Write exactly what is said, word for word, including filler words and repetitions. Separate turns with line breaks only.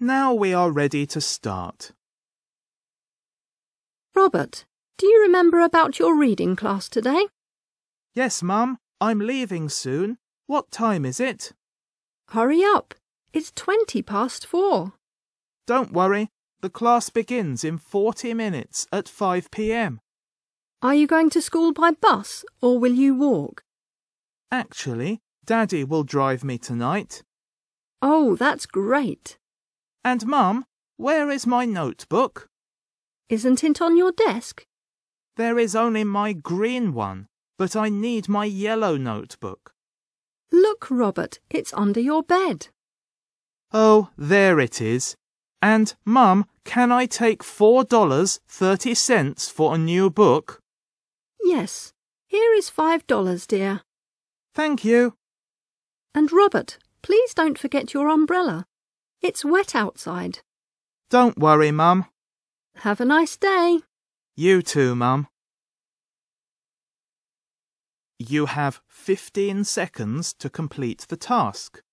Now we are ready to start.
Robert, do you remember about your reading class today?
Yes, Mum, I'm leaving soon. What time is it?
Hurry up. It's twenty past four.
Don't worry, the class begins in forty minutes at five p m.
Are you going to school by bus or will you walk?
Actually, Daddy will drive me tonight.
Oh, that's great.
And Mum, where is my notebook?
Isn't it on your desk?
There is only my green one, but I need my yellow notebook.
Look, Robert, it's under your bed.
Oh, there it is. And, Mum, can I take four dollars thirty cents for a new book?
Yes, here is five dollars, dear.
Thank you.
And Robert, please don't forget your umbrella. It's wet outside.
Don't worry, Mum.
Have a nice day.
You too, Mum. You have fifteen seconds to complete the task.